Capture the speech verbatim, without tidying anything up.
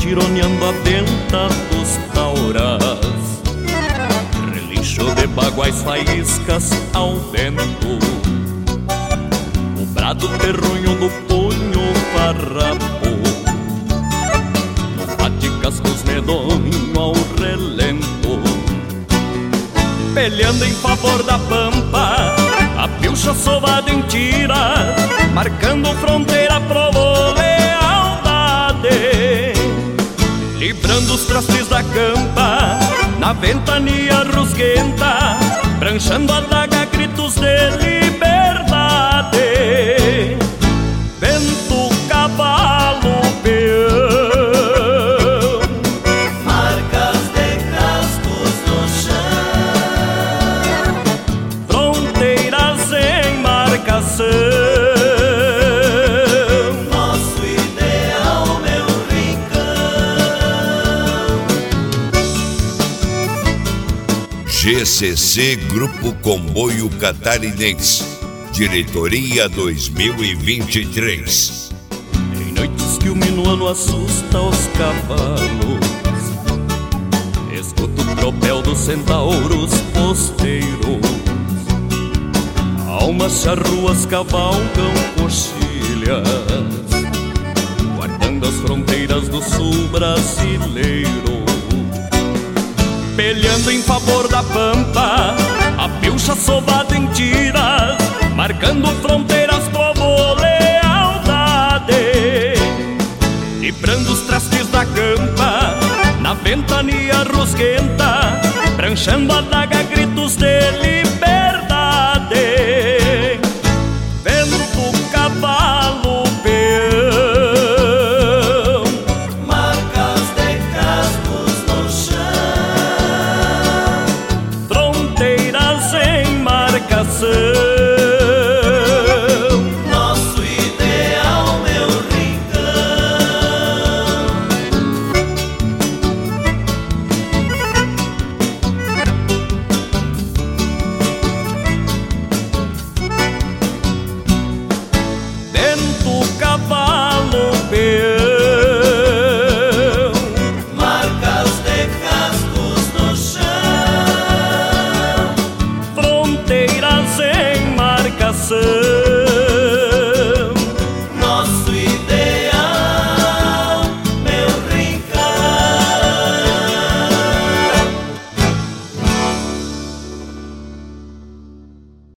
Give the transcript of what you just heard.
tironeando a venta dos tauras, relincho de baguais, faíscas ao vento, o brado terronho do punho farrapo, no bate cascos medonho ao relento, peleando em favor da pampa, a pilcha sovada em tira, marcando fronteira, provou lealdade, librando os trastes da campa, na ventania rusguenta, pranchando a daga, gritos de liberdade. Vento, cavalo, peão, marcas de cascos no chão, fronteiras em marcação. nosso ideal, meu rincão. G C C Grupo Comboio Catarinense, Diretoria dois mil e vinte e três. Em noites que o minuano assusta os cavalos, escuto o tropel dos centauros posteiros, almas charruas cavalgam coxilhas, guardando as fronteiras do sul brasileiro, peleando em favor da pampa, a pilcha sovada em tiras, marcando fronteiras, povo lealdade, librando os trastes da campa, na ventania rusguenta, pranchando a daga, gritos de